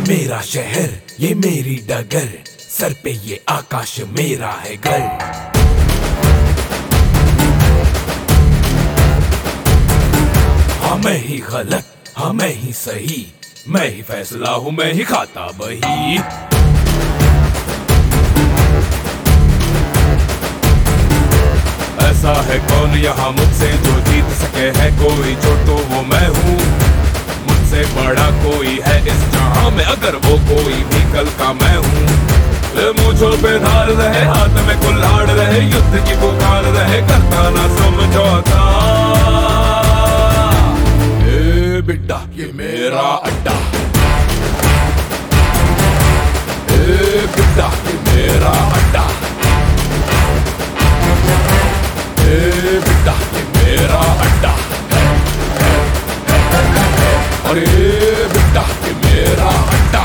मेरा शहर, ये मेरी डगर, सर पे ये आकाश मेरा है घर। हाँ मैं ही गलत, हाँ मैं ही सही, मैं ही फैसला हूँ, मैं ही खाता बही। ऐसा है कौन यहाँ मुझसे जो जीत सके है कोई, जो तो वो मैं हूँ। मुझसे बड़ा कोई है इस जहां में, अगर वो कोई भी कल का मैं हूँ। मुझों पे धार रहे, हाथ में कुल्हाड़ रहे, युद्ध की पुकार रहे, करता ना समझौता। ए बिड्डा ये मेरा अड्डा, ए बिड्डा ये मेरा अड्डा, ए बिड्डा ये मेरा अड्डा, अरे बिड्डा ये मेरा अड्डा।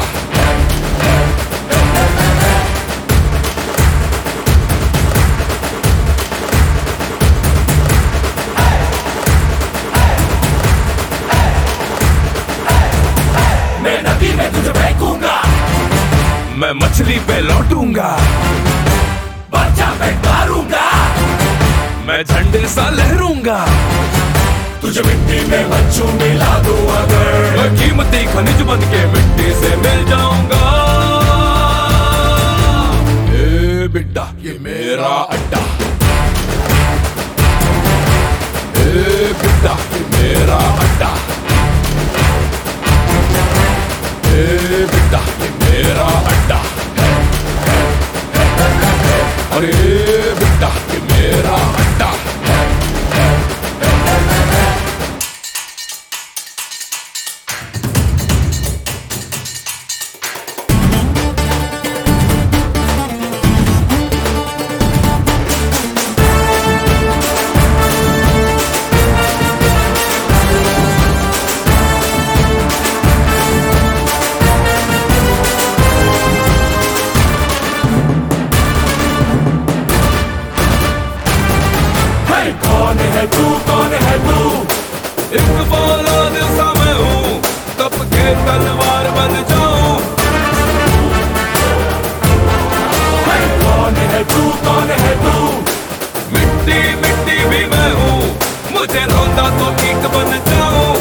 मैं नदी में तुझे फेंकूंगा, मैं मछली पे लौटूंगा, बच्चा पे मारूंगा, मैं झंडे सा लहरूंगा, तुझे मिट्टी में बच्चों मिला दूं अगर। मैं कीमती खनिज बन के मिट्टी से मिल जाऊंगा। ए बिड्डा ये मेरा अड्डा, ए बिड्डा ये मेरा अड्डा, ए बिड्डा ये मेरा अड्डा, अरे बिड्डा ये मेरा अड्डा। तू कौन है तू? एक फौलाद सा मैं हूँ, कब के तलवार बन जाऊं। कौन है तू, कौन है तू? मिट्टी मिट्टी भी मैं हूँ, मुझे रोता तो ठीक बन जाऊं।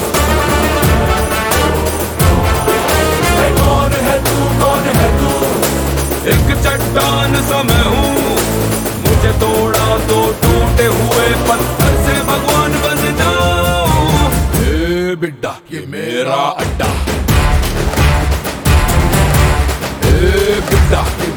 कौन है तू, कौन है तू? एक चट्टान सा मैं हूँ, मुझे तोड़ा तो टूटे हुए पत्थर से भगवान बन जाऊं। ए बिड्डा ये मेरा अड्डा, ए बिड्डा ये